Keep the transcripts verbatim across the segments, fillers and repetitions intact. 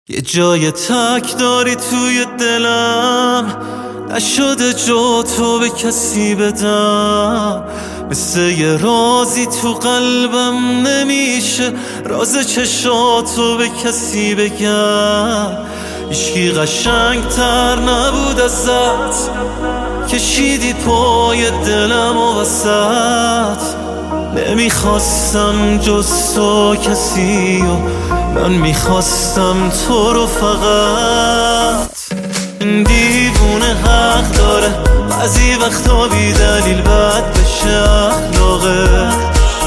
یه جای تک داری توی دلم، نشده جا تو به کسی بدم. مثل یه رازی تو قلبم نمیشه راز چشاتو به کسی بگم. هیچکی قشنگ تر نبود ازت، کشیدی پای دلم و وسط. نمیخواستم جز تو کسی و من میخواستم تو رو فقط. این دیوونه حق داره بعضی وقتا بی دلیل بد بشه اخلاقش.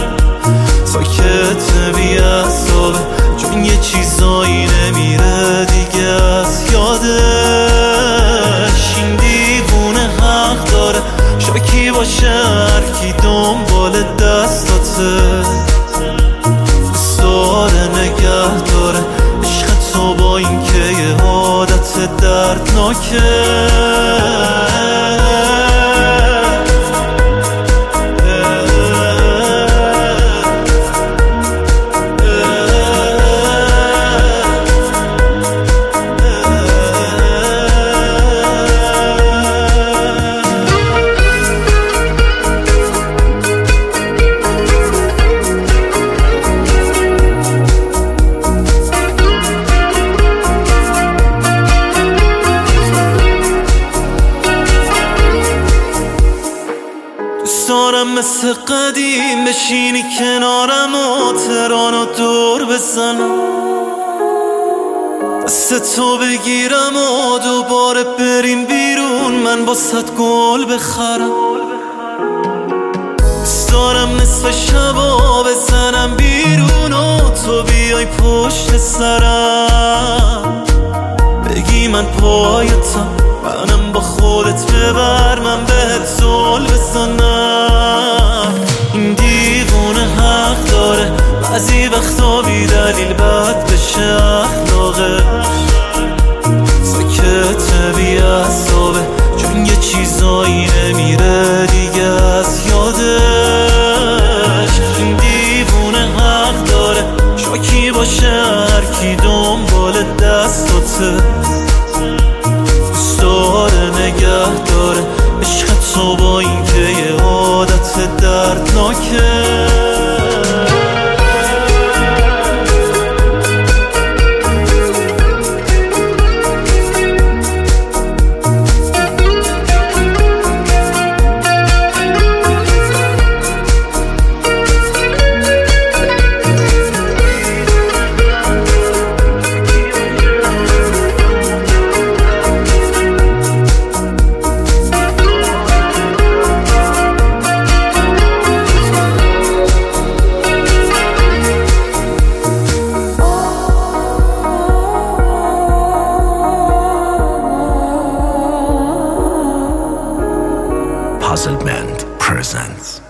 ساکت بی اعصابه چون یه چیزایی نمیره دیگه از یادش. این دیوونه حق داره شاکی باشه هرکی دنبال دستاته. ساره نگه داره عشق تو با این که یه عادت دردناکه. دارم مثل قدیم بشینی کنارم و ترانو دور بزنم، دست تو بگیرم و دوباره بریم بیرون من باست گل بخرم. دارم نصف شبا بزنم بیرون و تو بیای پشت سرم، بگی من پایتم منم با خودت ببر من بهت زل بزنم. این دیوونه حق داره بعضی وقتا بی دلیل بد بشه اخلاقش. ساکت بی اعصابه چون یه چیزایی نمیره دیگه از یادش. این دیوونه حق داره شاکی باشه هرکی دنبال دستاته. داره نگه داره عشق تو با این که یه عادت دردناکه. Puzzlement presents